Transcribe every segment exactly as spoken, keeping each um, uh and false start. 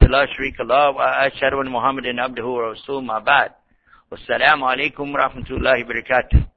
لا شريك له وأشهد أن محمدا عبده ورسوله ما بعد والسلام عليكم ورحمة الله وبركاته.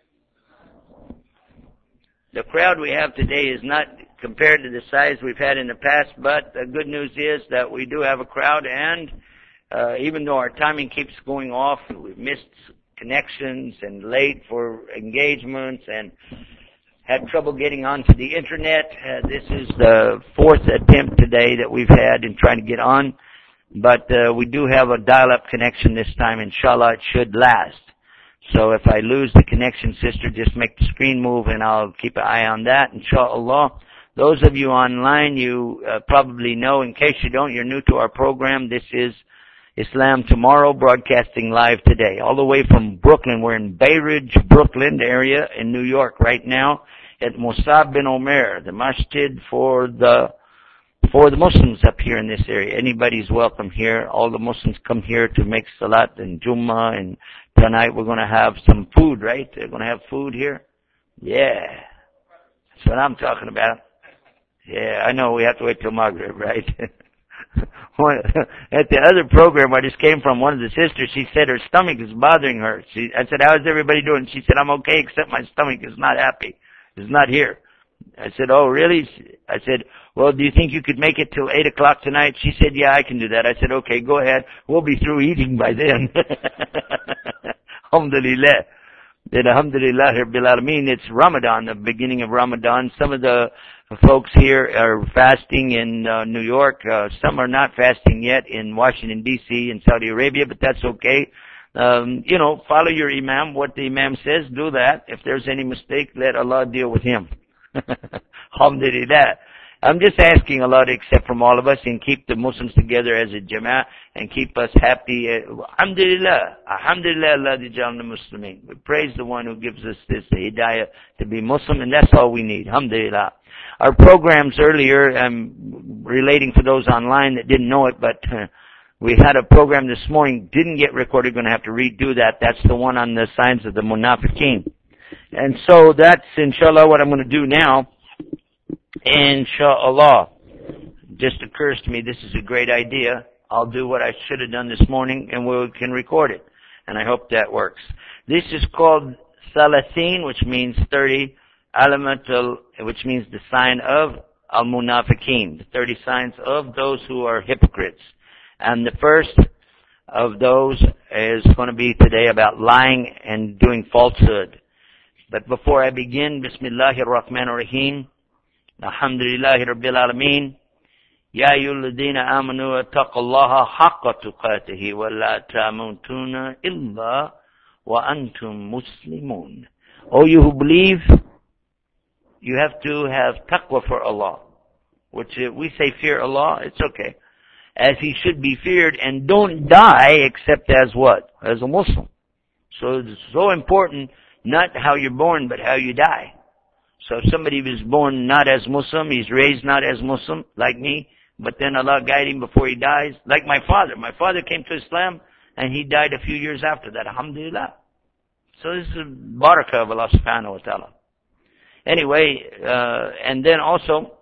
The crowd we have today is not compared to the size we've had in the past, but the good news is that we do have a crowd, and uh, even though our timing keeps going off, we've missed connections and late for engagements and had trouble getting onto the internet. Uh, this is the fourth attempt today that we've had in trying to get on, but uh, we do have a dial-up connection this time. Inshallah, it should last. So if I lose the connection, sister, just make the screen move and I'll keep an eye on that, inshallah. Those of you online, you uh, probably know. In case you don't, you're new to our program. This is Islam Tomorrow, broadcasting live today. All the way from Brooklyn. We're in Bay Ridge, Brooklyn area in New York right now at Musab bin Omer, the masjid for the for the Muslims up here in this area. Anybody's welcome here. All the Muslims come here to make salat and Jummah, and tonight we're going to have some food, right? They're going to have food here? Yeah. That's what I'm talking about. Yeah, I know we have to wait till Maghrib, right? At the other program I just came from, one of the sisters, she said her stomach is bothering her. She, I said, how is everybody doing? She said, I'm okay, except my stomach is not happy. It's not here. I said, oh, really? I said, well, do you think you could make it till eight o'clock tonight? She said, yeah, I can do that. I said, okay, go ahead. We'll be through eating by then. Alhamdulillah. Then Alhamdulillah, Rabbil Alameen, it's Ramadan, the beginning of Ramadan. Some of the folks here are fasting in uh, New York. Uh, some are not fasting yet in Washington, D C, in Saudi Arabia, but that's okay. Um, you know, follow your imam. What the imam says, do that. If there's any mistake, let Allah deal with him. Alhamdulillah. I'm just asking Allah to accept from all of us and keep the Muslims together as a jama'ah and keep us happy. Alhamdulillah. Alhamdulillah, Allah dijalna muslimin. We praise the one who gives us this hidayah to be Muslim, and that's all we need. Alhamdulillah. Our programs earlier, um, relating for those online that didn't know it, but uh, we had a program this morning, didn't get recorded, going to have to redo that. That's the one on the signs of the munafiqeen. And so that's, inshallah, what I'm going to do now. Inshallah. Just occurs to me, this is a great idea. I'll do what I should have done this morning and we can record it. And I hope that works. This is called Salasin, which means thirty, Alamatul, which means the sign of Al-Munafiqeen, the thirty signs of those who are hypocrites. And the first of those is going to be today about lying and doing falsehood. But before I begin, Bismillahir Rahmanir Rahim. Alhamdulillahi Rabbil Alameen. Ya ayyuhalladhina amanu wattaqullaha haqqa tuqatihi wa la tamutunna illa wa antum muslimun. O you who believe, you have to have taqwa for Allah. Which uh, we say fear Allah, it's okay. As He should be feared, and don't die except as what? As a Muslim. So it's so important, not how you're born, but how you die. So if somebody was born not as Muslim, he's raised not as Muslim, like me, but then Allah guide him before he dies, like my father. My father came to Islam, and he died a few years after that, alhamdulillah. So this is a barakah of Allah subhanahu wa ta'ala. Anyway, uh, and then also,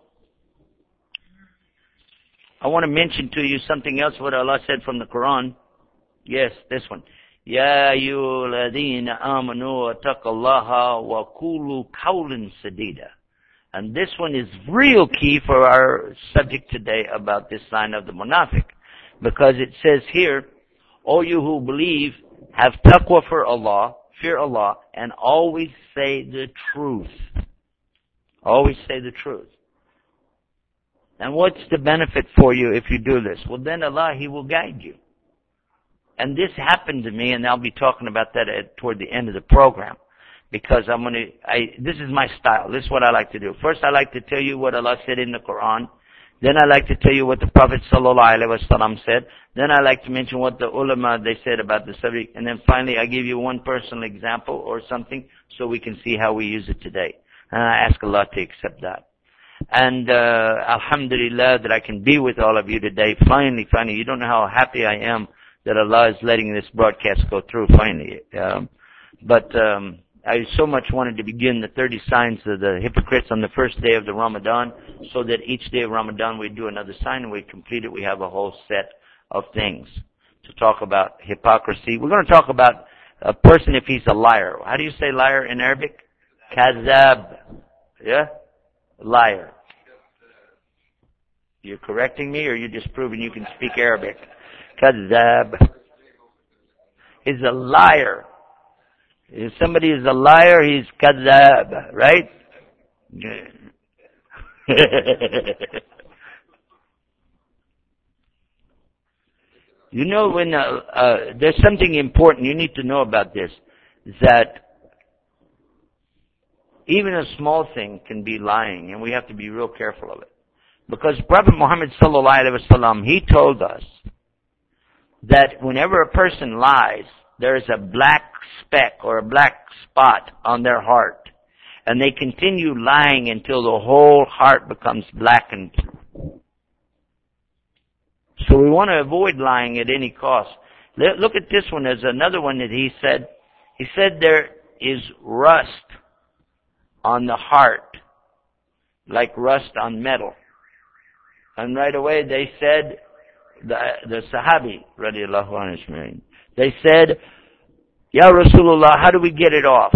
I want to mention to you something else, what Allah said from the Quran. Yes, this one. Ya ayyuhalladhina amanu wattaqullaha wa qulu qawlan sadida. And this one is real key for our subject today about this sign of the munafiq. Because it says here, O you who believe, have taqwa for Allah, fear Allah, and always say the truth. Always say the truth. And what's the benefit for you if you do this? Well, then Allah, He will guide you. And this happened to me, and I'll be talking about that at, toward the end of the program. Because I'm going to, I, this is my style. This is what I like to do. First, I like to tell you what Allah said in the Quran. Then I like to tell you what the Prophet sallallahu alaihi wasallam said. Then I like to mention what the ulama, they said about the subject. And then finally, I give you one personal example or something so we can see how we use it today. And I ask Allah to accept that. And uh, alhamdulillah that I can be with all of you today. Finally, finally, you don't know how happy I am that Allah is letting this broadcast go through finally. Um, but um, I so much wanted to begin the thirty signs of the hypocrites on the first day of the Ramadan, so that each day of Ramadan we do another sign and we complete it. We have a whole set of things to talk about hypocrisy. We're going to talk about a person if he's a liar. How do you say liar in Arabic? Kazab. Yeah? Liar. You're correcting me, or you're just proving you can speak Arabic? Kazab. He's a liar. If somebody is a liar, he's kazab, right? You know, when uh, uh, there's something important you need to know about this, that even a small thing can be lying, and we have to be real careful of it. Because Prophet Muhammad sallallahu alaihi wasallam, he told us that whenever a person lies, there is a black speck or a black spot on their heart, and they continue lying until the whole heart becomes blackened. So we want to avoid lying at any cost. Look at this one. There's another one that he said. He said there is rust on the heart, like rust on metal. And right away they said, the, the Sahabi, radiallahu anhu, they said, Ya Rasulullah, how do we get it off?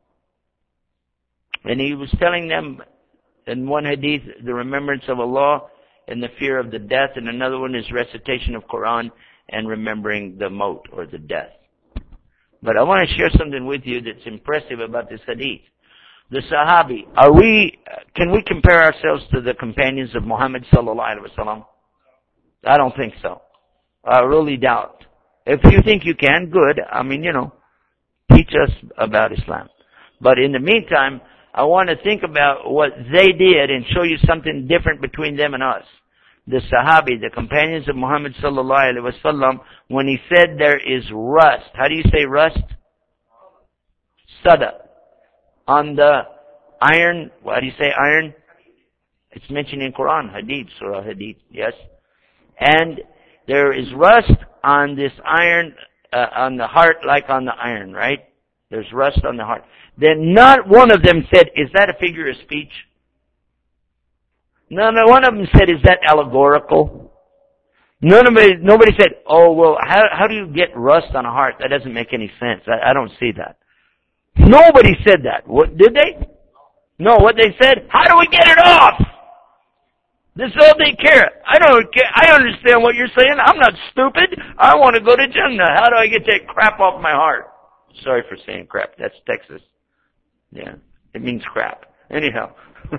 And he was telling them in one hadith, the remembrance of Allah and the fear of the death, and another one is recitation of Quran and remembering the maut or the death. But I want to share something with you that's impressive about this hadith. The Sahabi, are we, can we compare ourselves to the companions of Muhammad sallallahu alaihi wasallam? I don't think so. I really doubt. If you think you can, good. I mean, you know, teach us about Islam. But in the meantime, I want to think about what they did and show you something different between them and us. The Sahabi, the companions of Muhammad sallallahu alaihi wasallam, when he said there is rust, how do you say rust? Sada. On the iron, what do you say iron? It's mentioned in Quran, Hadith, Surah Hadith, yes. And there is rust on this iron, uh, on the heart like on the iron, right? There's rust on the heart. Then not one of them said, is that a figure of speech? None, one of them said, is that allegorical? None of them, nobody said, oh, well, how, how do you get rust on a heart? That doesn't make any sense. I, I don't see that. Nobody said that. What, did they? No, what they said, how do we get it off? This is all they care. I don't care. I understand what you're saying. I'm not stupid. I want to go to Jannah. How do I get that crap off my heart? Sorry for saying crap. That's Texas. Yeah. It means crap. Anyhow.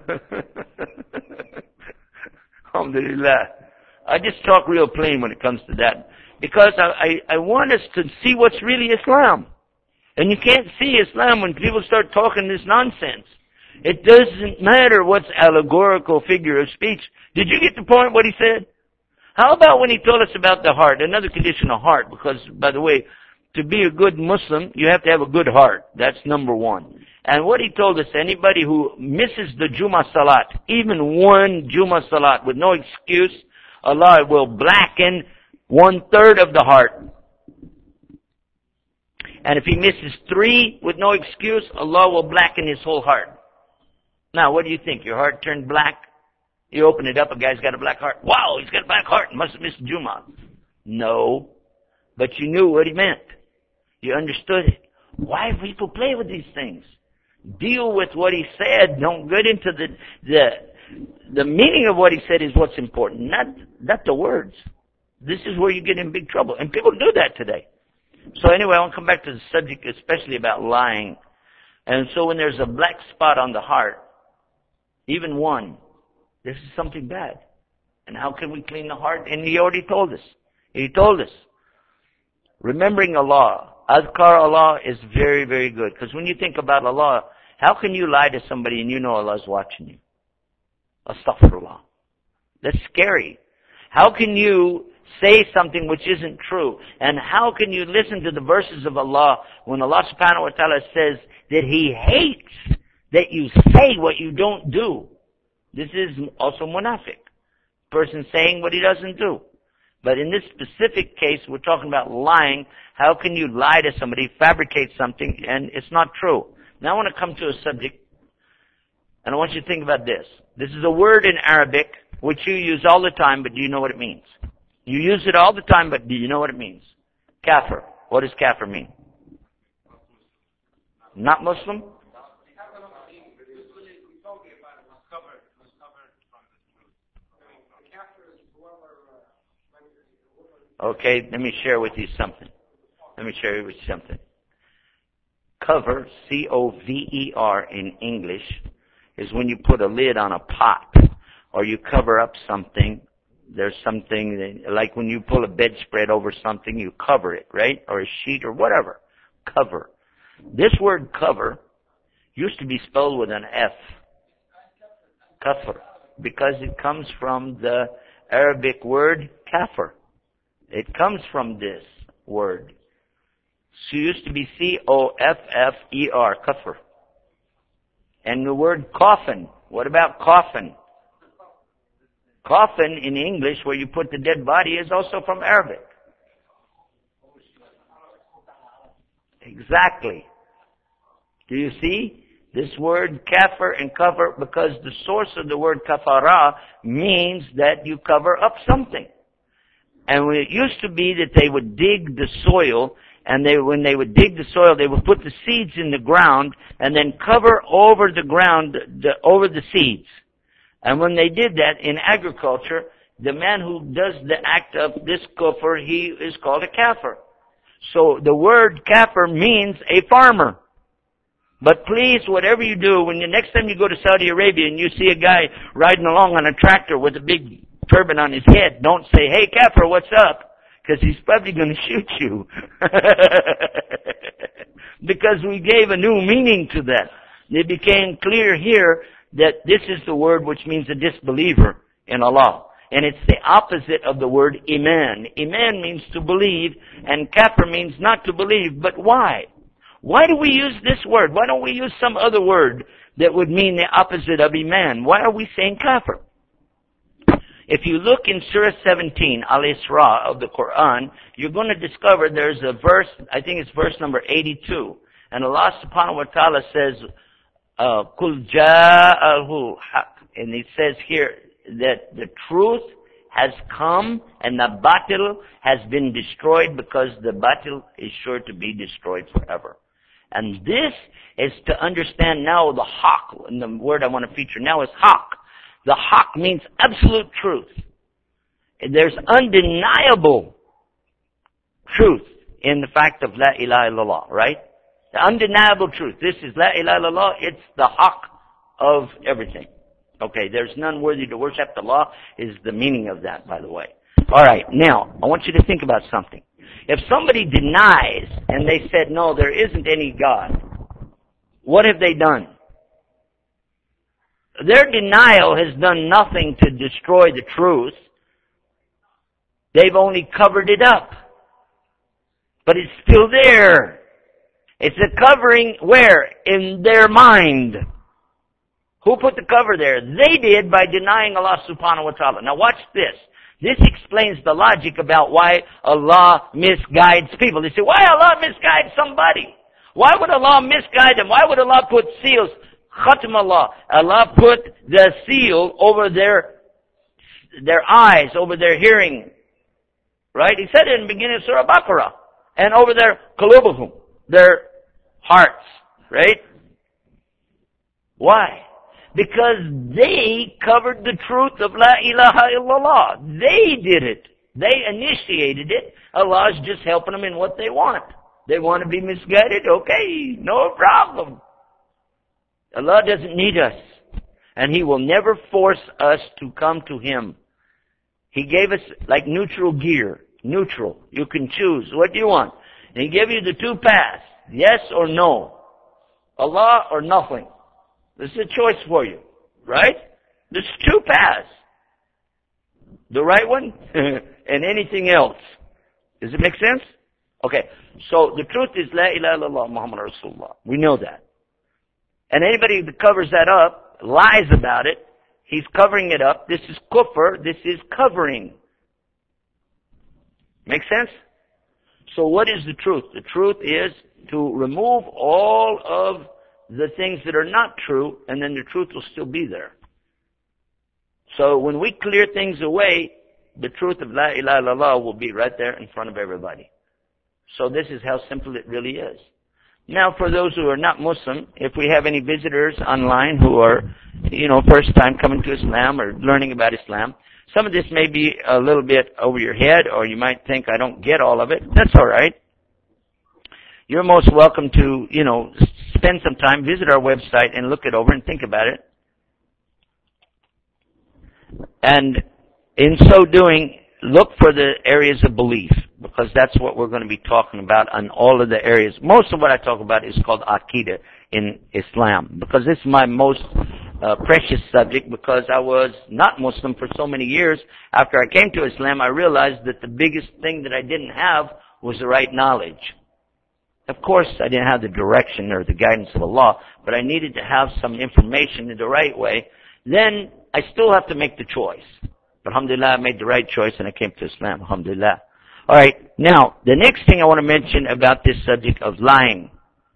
Alhamdulillah. I just talk real plain when it comes to that. Because I, I, I want us to see what's really Islam. And you can't see Islam when people start talking this nonsense. It doesn't matter what's allegorical figure of speech. Did you get the point what he said? How about when he told us about the heart? Another condition of heart, because, by the way, to be a good Muslim, you have to have a good heart. That's number one. And what he told us, anybody who misses the Jummah Salat, even one Jummah Salat with no excuse, Allah will blacken one third of the heart. And if he misses three with no excuse, Allah will blacken his whole heart. Now, what do you think? Your heart turned black? You open it up, a guy's got a black heart. Wow, he's got a black heart. Must have missed Jummah. No. But you knew what he meant. You understood it. Why do people play with these things? Deal with what he said. Don't get into the, the, the meaning of what he said is what's important, not, not the words. This is where you get in big trouble. And people do that today. So anyway, I want to come back to the subject, especially about lying. And so when there's a black spot on the heart, even one, this is something bad. And how can we clean the heart? And he already told us. He told us. Remembering Allah, Azkar Allah is very, very good. Because when you think about Allah, how can you lie to somebody and you know Allah is watching you? Astaghfirullah. That's scary. How can you say something which isn't true? And how can you listen to the verses of Allah when Allah subhanahu wa ta'ala says that He hates that you say what you don't do? This is also munafiq. Person saying what he doesn't do. But in this specific case, we're talking about lying. How can you lie to somebody, fabricate something, and it's not true? Now I want to come to a subject, and I want you to think about this. This is a word in Arabic which you use all the time, but do you know what it means? You use it all the time, but do you know what it means? Kafir. What does kafir mean? Not Muslim? Okay, let me share with you something. Let me share with you something. Cover, C O V E R in English, is when you put a lid on a pot or you cover up something. There's something, that, like when you pull a bedspread over something, you cover it, right? Or a sheet or whatever. Cover. This word cover used to be spelled with an F. Kafir. Because it comes from the Arabic word kafir. It comes from this word. So it used to be C O F F E R, kafir. And the word coffin. What about coffin? Coffin in English, where you put the dead body, is also from Arabic. Exactly. Do you see? This word kafir and cover, because the source of the word kafara means that you cover up something. And it used to be that they would dig the soil, and they, when they would dig the soil, they would put the seeds in the ground and then cover over the ground, the, over the seeds. And when they did that in agriculture, the man who does the act of this kufr, he is called a kafir. So the word kafir means a farmer. But please, whatever you do, when the next time you go to Saudi Arabia and you see a guy riding along on a tractor with a big turban on his head, don't say, "Hey, kafir, what's up?" Because he's probably going to shoot you. Because we gave a new meaning to that. It became clear here that this is the word which means a disbeliever in Allah. And it's the opposite of the word iman. Iman means to believe, and kafir means not to believe. But why? Why do we use this word? Why don't we use some other word that would mean the opposite of iman? Why are we saying kafir? If you look in Surah seventeen, Al-Isra of the Quran, you're going to discover there's a verse, I think it's verse number eighty-two. And Allah subhanahu wa ta'ala says, Kul ja'ahu haq. And it says here that the truth has come and the batil has been destroyed, because the batil is sure to be destroyed forever. And this is to understand now the haq, and the word I want to feature now is haq. The haq means absolute truth. There's undeniable truth in the fact of La ilaha illallah, right? The undeniable truth. This is La ilaha illallah. It's the haq of everything. Okay, there's none worthy to worship. Allah is the meaning of that, by the way. All right, now, I want you to think about something. If somebody denies and they said, no, there isn't any God, what have they done? Their denial has done nothing to destroy the truth. They've only covered it up. But it's still there. It's a covering where? In their mind. Who put the cover there? They did, by denying Allah subhanahu wa ta'ala. Now watch this. This explains the logic about why Allah misguides people. They say, why Allah misguide somebody? Why would Allah misguide them? Why would Allah put seals? Khatam Allah. Allah put the seal over their, their eyes, over their hearing. Right? He said it in the beginning of Surah Baqarah. And over their qulubuhum, their hearts. Right? Why? Because they covered the truth of La ilaha illallah. They did it. They initiated it. Allah's just helping them in what they want. They want to be misguided? Okay, no problem. Allah doesn't need us. And He will never force us to come to Him. He gave us like neutral gear. Neutral. You can choose. What do you want? And He gave you the two paths. Yes or no. Allah or nothing. This is a choice for you. Right? There's two paths. The right one and anything else. Does it make sense? Okay. So the truth is La ilaha illallah Muhammad Rasulullah. We know that. And anybody that covers that up, lies about it, he's covering it up. This is kufr. This is covering. Make sense? So what is the truth? The truth is to remove all of the things that are not true, and then the truth will still be there. So when we clear things away, the truth of La ilaha illallah will be right there in front of everybody. So this is how simple it really is. Now, for those who are not Muslim, if we have any visitors online who are, you know, first time coming to Islam or learning about Islam, some of this may be a little bit over your head, or you might think, I don't get all of it. That's all right. You're most welcome to, you know, spend some time, visit our website and look it over and think about it. And in so doing, look for the areas of belief, because that's what we're going to be talking about on all of the areas. Most of what I talk about is called Aqidah in Islam, because this is my most uh, precious subject, because I was not Muslim for so many years. After I came to Islam, I realized that the biggest thing that I didn't have was the right knowledge. Of course, I didn't have the direction or the guidance of Allah, but I needed to have some information in the right way. Then I still have to make the choice. But alhamdulillah, I made the right choice and I came to Islam, alhamdulillah. Alright, now, the next thing I want to mention about this subject of lying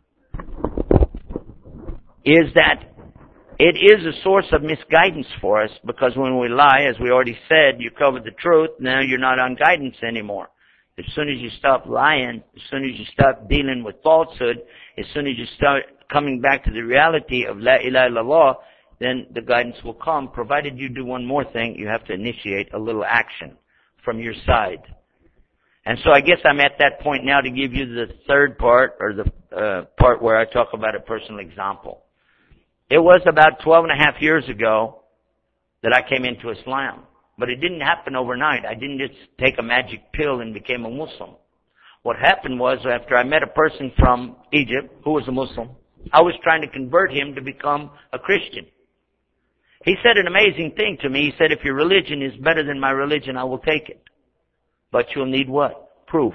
is that it is a source of misguidance for us, because when we lie, as we already said, you cover the truth, now you're not on guidance anymore. As soon as you stop lying, as soon as you stop dealing with falsehood, as soon as you start coming back to the reality of La ilaha illallah, then the guidance will come, provided you do one more thing. You have to initiate a little action from your side. And so I guess I'm at that point now to give you the third part, or the uh, part where I talk about a personal example. It was about twelve and a half years ago that I came into Islam. But it didn't happen overnight. I didn't just take a magic pill and became a Muslim. What happened was, after I met a person from Egypt who was a Muslim, I was trying to convert him to become a Christian. He said an amazing thing to me. He said, if your religion is better than my religion, I will take it. But you'll need what? Proof.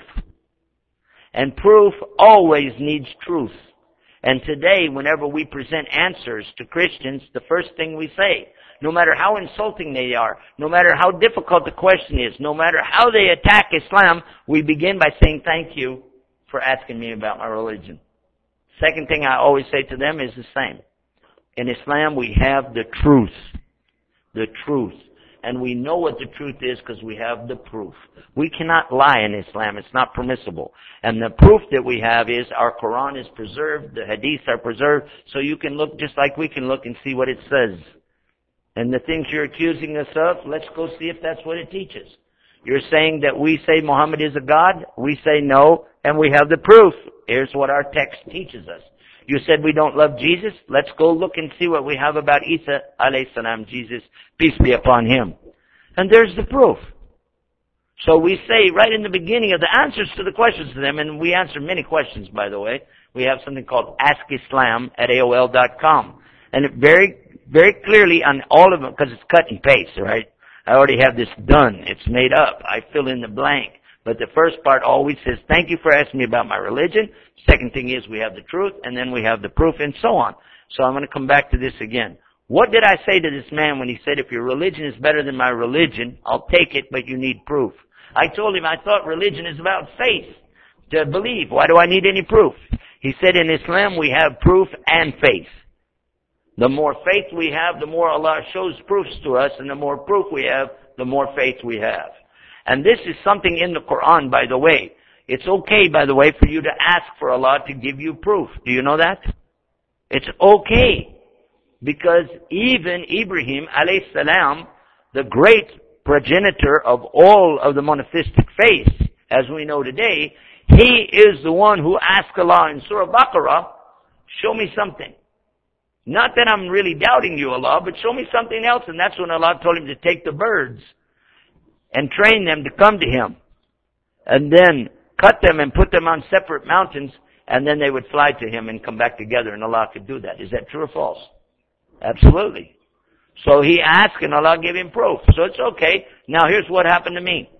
And proof always needs truth. And today, whenever we present answers to Christians, the first thing we say, no matter how insulting they are, no matter how difficult the question is, no matter how they attack Islam, we begin by saying thank you for asking me about my religion. Second thing I always say to them is the same. In Islam, we have the truth. The truth. And we know what the truth is because we have the proof. We cannot lie in Islam. It's not permissible. And the proof that we have is our Quran is preserved, the Hadiths are preserved, so you can look just like we can look and see what it says. And the things you're accusing us of, let's go see if that's what it teaches. You're saying that we say Muhammad is a God, we say no, and we have the proof. Here's what our text teaches us. You said we don't love Jesus, let's go look and see what we have about Isa alayhi salam, Jesus, peace be upon him. And there's the proof. So we say right in the beginning of the answers to the questions to them, and we answer many questions, by the way. We have something called ask islam at A O L dot com. And it very Very clearly on all of them, because it's cut and paste, right? I already have this done. It's made up. I fill in the blank. But the first part always says, thank you for asking me about my religion. Second thing is we have the truth, and then we have the proof, and so on. So I'm going to come back to this again. What did I say to this man when he said, if your religion is better than my religion, I'll take it, but you need proof? I told him I thought religion is about faith, to believe. Why do I need any proof? He said, in Islam we have proof and faith. The more faith we have, the more Allah shows proofs to us, and the more proof we have, the more faith we have. And this is something in the Quran, by the way. It's okay, by the way, for you to ask for Allah to give you proof. Do you know that? It's okay. Because even Ibrahim, alayhi salam, the great progenitor of all of the monotheistic faiths, as we know today, he is the one who asked Allah in Surah Baqarah, show me something. Not that I'm really doubting you, Allah, but show me something else. And that's when Allah told him to take the birds and train them to come to him. And then cut them and put them on separate mountains, and then they would fly to him and come back together, and Allah could do that. Is that true or false? Absolutely. So he asked, and Allah gave him proof. So it's okay. Now here's what happened to me.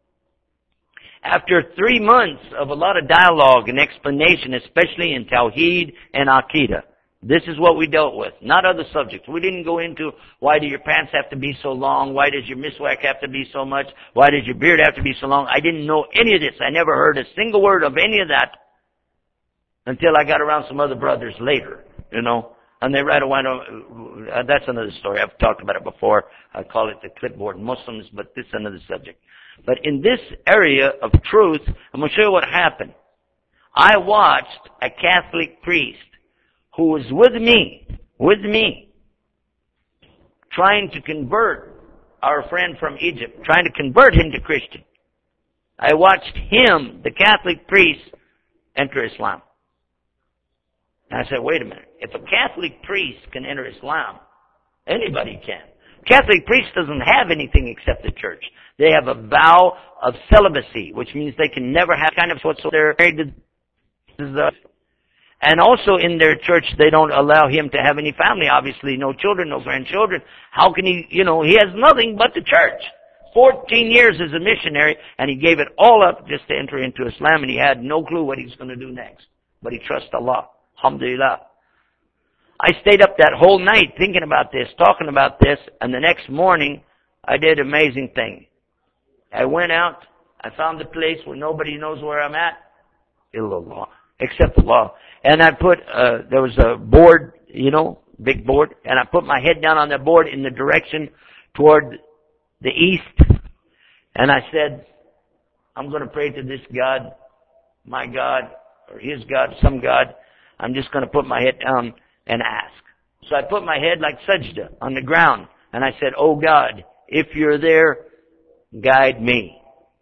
After three months of a lot of dialogue and explanation, especially in Tawheed and Aqidah, this is what we dealt with, not other subjects. We didn't go into why do your pants have to be so long, why does your miswak have to be so much, why does your beard have to be so long. I didn't know any of this. I never heard a single word of any of that until I got around some other brothers later. you know. And they write a white, uh, that's another story. I've talked about it before. I call it the clipboard Muslims, but this is another subject. But in this area of truth, I'm going to show you what happened. I watched a Catholic priest who was with me, with me, trying to convert our friend from Egypt, trying to convert him to Christian. I watched him, the Catholic priest, enter Islam. And I said, wait a minute. If a Catholic priest can enter Islam, anybody can. Catholic priest doesn't have anything except the church. They have a vow of celibacy, which means they can never have kind of whatsoever married to the. And also in their church, they don't allow him to have any family, obviously, no children, no grandchildren. How can he, you know, he has nothing but the church. Fourteen years as a missionary, and he gave it all up just to enter into Islam, and he had no clue what he was going to do next. But he trusts Allah. Alhamdulillah. I stayed up that whole night thinking about this, talking about this, and the next morning, I did an amazing thing. I went out, I found a place where nobody knows where I'm at, illallah, except Allah. And I put, uh, there was a board, you know, big board, and I put my head down on the board in the direction toward the east, and I said, I'm going to pray to this God, my God, or his God, some God. I'm just going to put my head down and ask. So I put my head like sajda on the ground, and I said, oh God, if you're there, guide me.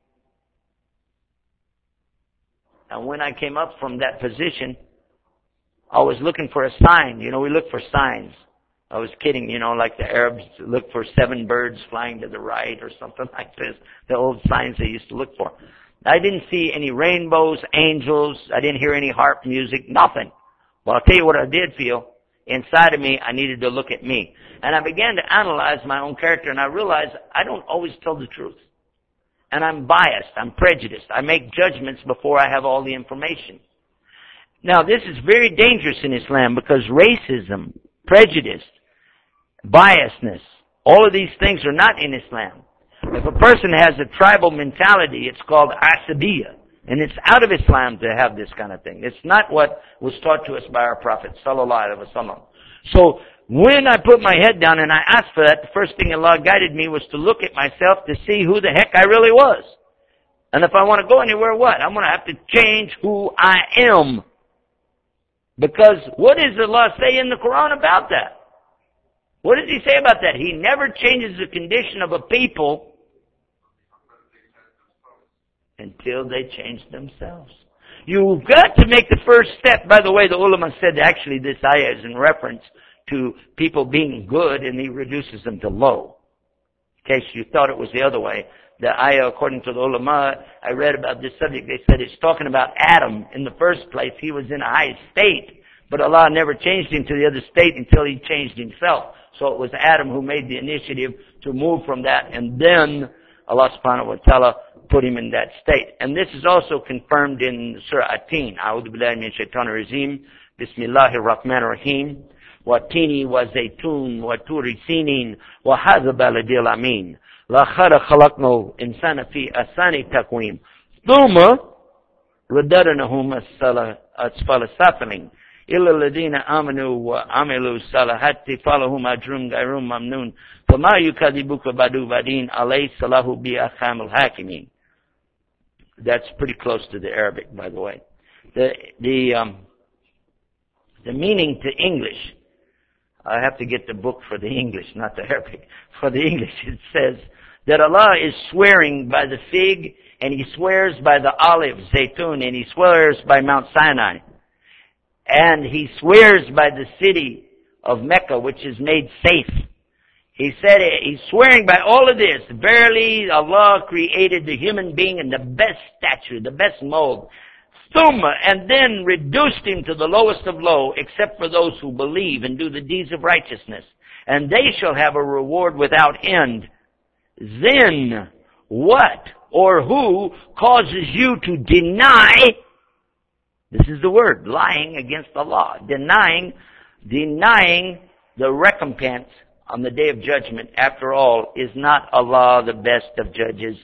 And when I came up from that position, I was looking for a sign. You know, we look for signs. I was kidding, you know, like the Arabs look for seven birds flying to the right or something like this. The old signs they used to look for. I didn't see any rainbows, angels. I didn't hear any harp music, nothing. Well, I'll tell you what I did feel. Inside of me, I needed to look at me. And I began to analyze my own character, and I realized I don't always tell the truth. And I'm biased. I'm prejudiced. I make judgments before I have all the information. Now, this is very dangerous in Islam because racism, prejudice, biasness, all of these things are not in Islam. If a person has a tribal mentality, it's called asabiyya. And it's out of Islam to have this kind of thing. It's not what was taught to us by our Prophet sallallahu alaihi wasallam. So when I put my head down and I asked for that, the first thing Allah guided me was to look at myself to see who the heck I really was. And if I want to go anywhere, what? I'm going to have to change who I am. Because what does Allah say in the Quran about that? What does He say about that? He never changes the condition of a people until they change themselves. You've got to make the first step. By the way, the ulama said actually this ayah is in reference to people being good and He reduces them to low. In case you thought it was the other way. The ayah, according to the ulama, I read about this subject, they said it's talking about Adam. In the first place, he was in a high state, but Allah never changed him to the other state until he changed himself. So it was Adam who made the initiative to move from that, and then Allah subhanahu wa ta'ala put him in that state. And this is also confirmed in Surah At-Tin. A'udhu billahi min shaitanir rajim. Bismillahir rahmanir rahim. Wa tini wa zaytun wa turi sinin wa hadha baladil amin. La khara khalaqna insana fi asani taqwim. Thumma radarnahum asfala safilin. إلا الذين آمنوا وعملوا الصالحات فلهم أجر غير ممنون فما يكذبك بعد بدين أليس له بأحكام الحاكمين. That's pretty close to the Arabic, by the way. The the um, the meaning to English, I have to get the book for the English, not the Arabic. For the English, it says that Allah is swearing by the fig, and He swears by the olive, zaytun, and He swears by Mount Sinai. And He swears by the city of Mecca, which is made safe. He said, He's swearing by all of this. Verily, Allah created the human being in the best stature, the best mold. Thumma, and then reduced him to the lowest of low, except for those who believe and do the deeds of righteousness. And they shall have a reward without end. Then, what or who causes you to deny? This is the word, lying against Allah. Denying, denying the recompense on the day of judgment. After all, is not Allah the best of judges?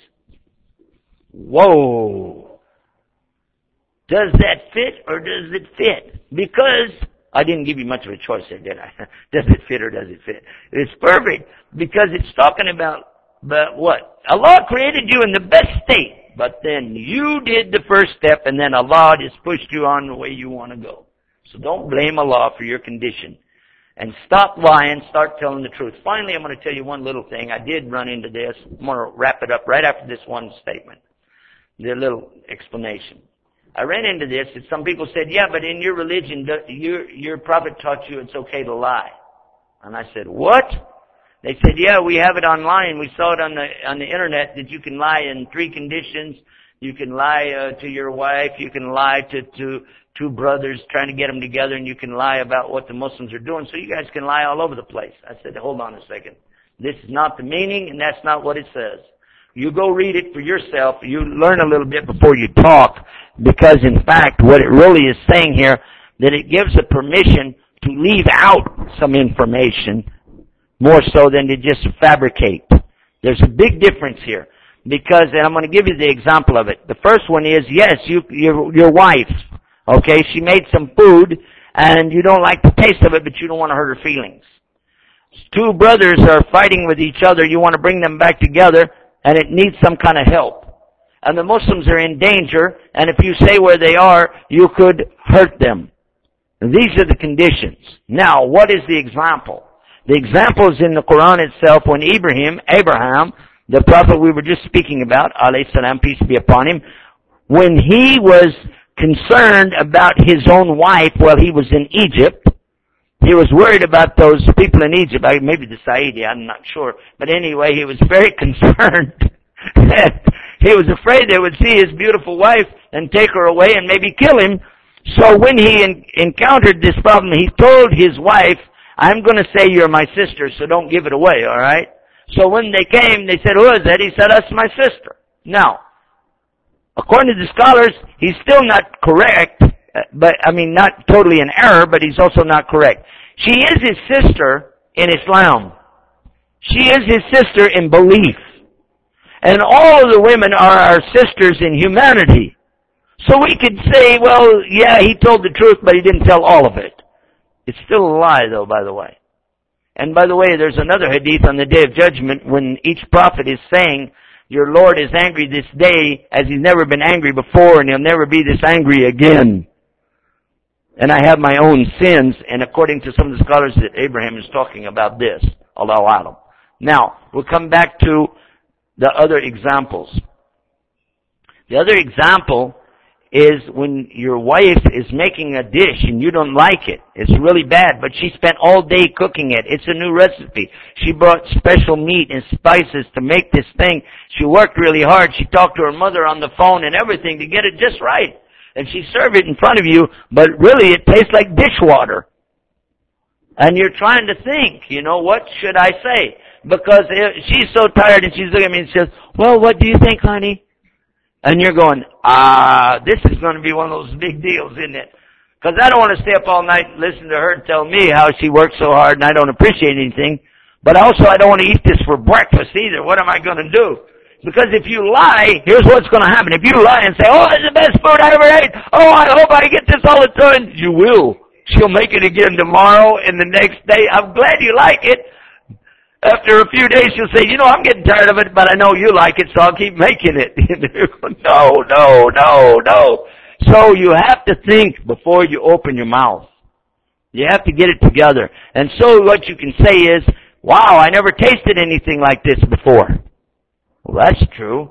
Whoa! Does that fit or does it fit? Because I didn't give you much of a choice there, did I? Does it fit or does it fit? It's perfect because it's talking about, but what? Allah created you in the best state, but then you did the first step and then Allah just pushed you on the way you want to go. So don't blame Allah for your condition. And stop lying, start telling the truth. Finally, I'm going to tell you one little thing. I did run into this. I'm going to wrap it up right after this one statement. The little explanation. I ran into this, and some people said, yeah, but in your religion, your, your prophet taught you it's okay to lie. And I said, what? They said, yeah, we have it online. We saw it on the, on the internet that you can lie in three conditions. You can lie uh, to your wife. You can lie to, to two brothers trying to get them together, and you can lie about what the Muslims are doing. So you guys can lie all over the place. I said, hold on a second. This is not the meaning, and that's not what it says. You go read it for yourself. You learn a little bit before you talk, because in fact, what it really is saying here, that it gives a permission to leave out some information more so than to just fabricate. There's a big difference here. Because, and I'm going to give you the example of it. The first one is, yes, you, your, your wife, okay, she made some food, and you don't like the taste of it, but you don't want to hurt her feelings. Two brothers are fighting with each other. You want to bring them back together, and it needs some kind of help. And the Muslims are in danger, and if you say where they are, you could hurt them. And these are the conditions. Now, what is the example? The example is in the Quran itself when Ibrahim, Abraham, the prophet we were just speaking about, alayhi salam, peace be upon him, when he was concerned about his own wife while he was in Egypt, he was worried about those people in Egypt, maybe the Saidi, I'm not sure. But anyway, he was very concerned. He was afraid they would see his beautiful wife and take her away and maybe kill him. So when he en- encountered this problem, he told his wife, I'm going to say you're my sister, so don't give it away, all right? So when they came, they said, who is that? He said, that's my sister. Now, according to the scholars, he's still not correct, but, I mean, not totally in error, but he's also not correct. She is his sister in Islam. She is his sister in belief. And all of the women are our sisters in humanity. So we could say, well, yeah, he told the truth, but he didn't tell all of it. It's still a lie, though, by the way. And by the way, there's another hadith on the Day of Judgment when each prophet is saying, your Lord is angry this day as he's never been angry before, and he'll never be this angry again. And I have my own sins, and according to some of the scholars that Abraham is talking about this, Allahu A'lam. Now, we'll come back to the other examples. The other example is when your wife is making a dish and you don't like it. It's really bad, but she spent all day cooking it. It's a new recipe. She brought special meat and spices to make this thing. She worked really hard. She talked to her mother on the phone and everything to get it just right. And she served it in front of you, but really it tastes like dishwater. And you're trying to think, you know, what should I say? Because she's so tired and she's looking at me and says, well, what do you think, honey? And you're going, ah, this is going to be one of those big deals, isn't it? Because I don't want to stay up all night and listen to her tell me how she works so hard and I don't appreciate anything. But also I don't want to eat this for breakfast either. What am I going to do? Because if you lie, here's what's going to happen. If you lie and say, oh, it's the best food I ever ate. Oh, I hope I get this all the time. You will. She'll make it again tomorrow and the next day. I'm glad you like it. After a few days, she'll say, you know, I'm getting tired of it, but I know you like it, so I'll keep making it. No, no, no, no. So you have to think before you open your mouth. You have to get it together. And so what you can say is, wow, I never tasted anything like this before. Well, that's true.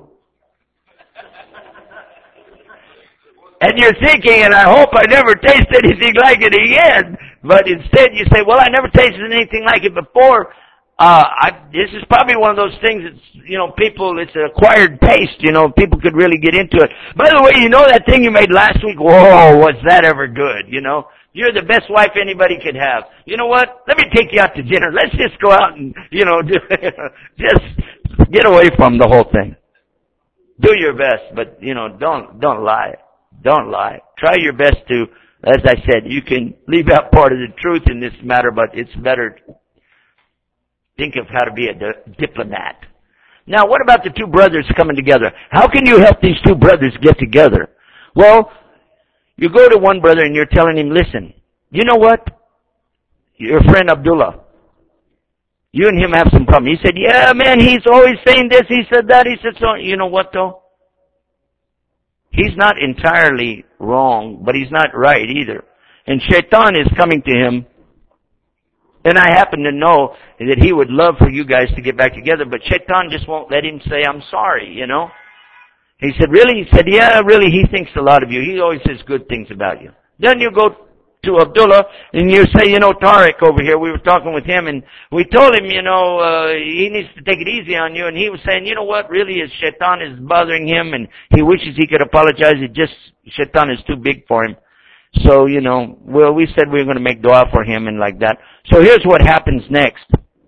And you're thinking, and I hope I never taste anything like it again. But instead you say, well, I never tasted anything like it before. Uh, I, this is probably one of those things that's, you know, people, it's an acquired taste, you know, people could really get into it. By the way, you know that thing you made last week? Whoa, was that ever good, you know? You're the best wife anybody could have. You know what? Let me take you out to dinner. Let's just go out and, you know, do, just get away from the whole thing. Do your best, but, you know, don't, don't lie. Don't lie. Try your best to, as I said, you can leave out part of the truth in this matter, but it's better. Think of how to be a di- diplomat. Now, what about the two brothers coming together? How can you help these two brothers get together? Well, you go to one brother and you're telling him, listen, You know what? Your friend Abdullah, you and him have some problem. He said, yeah, man, he's always saying this, he said that, he said so. You know what, though? He's not entirely wrong, but he's not right either. And Shaitan is coming to him, and I happen to know that he would love for you guys to get back together, but Shaitan just won't let him say, I'm sorry, you know? He said, really? He said, yeah, really, he thinks a lot of you. He always says good things about you. Then you go to Abdullah, and you say, you know, Tariq over here, we were talking with him, and we told him, you know, uh, he needs to take it easy on you, and he was saying, you know what, really, his Shaitan is bothering him, and he wishes he could apologize. It just, Shaitan is too big for him. So, you know, well, we said we were going to make dua for him and like that. So here's what happens next.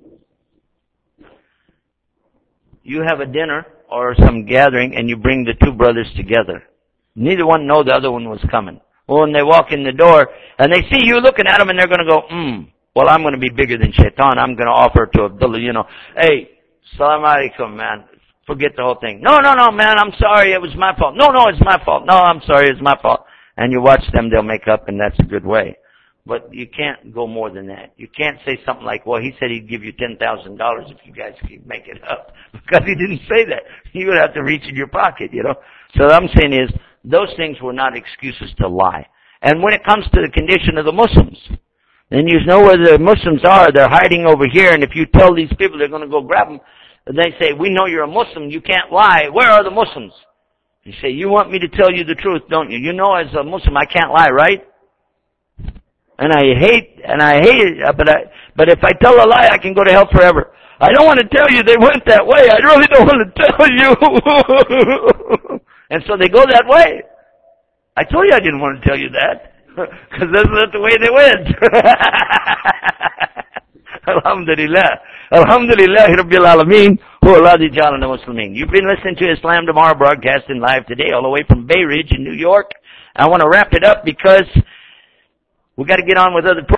You have a dinner or some gathering, and you bring the two brothers together. Neither one know the other one was coming. Well, when they walk in the door, and they see you looking at them, and they're going to go, hmm, well, I'm going to be bigger than Shaitan. I'm going to offer to Abdullah, you know, hey, salam alaikum, man. Forget the whole thing. No, no, no, man, I'm sorry. It was my fault. No, no, it's my fault. No, I'm sorry. It's my fault. And you watch them, they'll make up, and that's a good way. But you can't go more than that. You can't say something like, well, he said he'd give you ten thousand dollars if you guys could make it up. Because he didn't say that. You would have to reach in your pocket, you know. So what I'm saying is, those things were not excuses to lie. And when it comes to the condition of the Muslims, then you know where the Muslims are. They're hiding over here, and if you tell these people they're going to go grab them, and they say, we know you're a Muslim, you can't lie. Where are the Muslims? You say, you want me to tell you the truth, don't you? You know as a Muslim I can't lie, right? And I hate, and I hate it, but I, but if I tell a lie, I can go to hell forever. I don't want to tell you they went that way. I really don't want to tell you. And so they go that way. I told you I didn't want to tell you that. Because that's not the way they went. Alhamdulillah. Alhamdulillah Rabbil Alameen. Hu alladhi ja'alana muslimin. You've been listening to Islam Tomorrow, broadcasting live today all the way from Bay Ridge in New York. I want to wrap it up because we got to get on with other programs.